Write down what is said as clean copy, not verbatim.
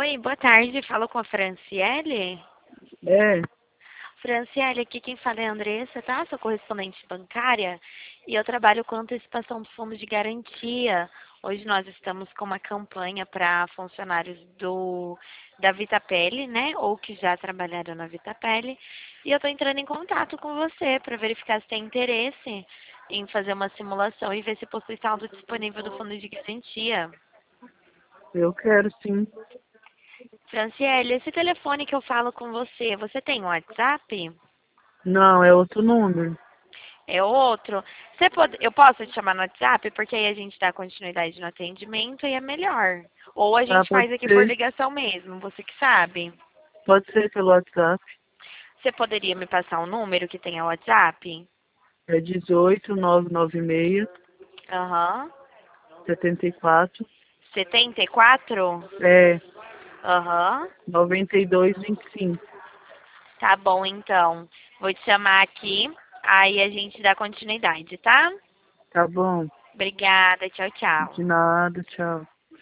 Oi, boa tarde. Falo com a Franciele. É, Franciele, aqui quem fala é a Andressa, tá? Sou correspondente bancária e eu trabalho com antecipação do fundo de garantia. Hoje nós estamos com uma campanha para funcionários da Vitapele, né? Ou que já trabalharam na Vitapele. E eu estou entrando em contato com você para verificar se tem interesse em fazer uma simulação e ver se possui saldo disponível do fundo de garantia. eu quero sim. Franciele, esse telefone que eu falo com você, você tem um WhatsApp? Não, é outro número. É outro? Eu posso te chamar no WhatsApp? Porque aí a gente dá continuidade no atendimento e é melhor. Ou a Tá, gente faz aqui por ligação mesmo, você que sabe. pode ser pelo WhatsApp. Você poderia me passar um número que tenha WhatsApp? É 18996 Aham. 74. 74? É Aham. 9225. Tá bom, então. Vou te chamar aqui, aí a gente dá continuidade, tá? Tá bom? Obrigada, tchau, tchau. De nada, tchau.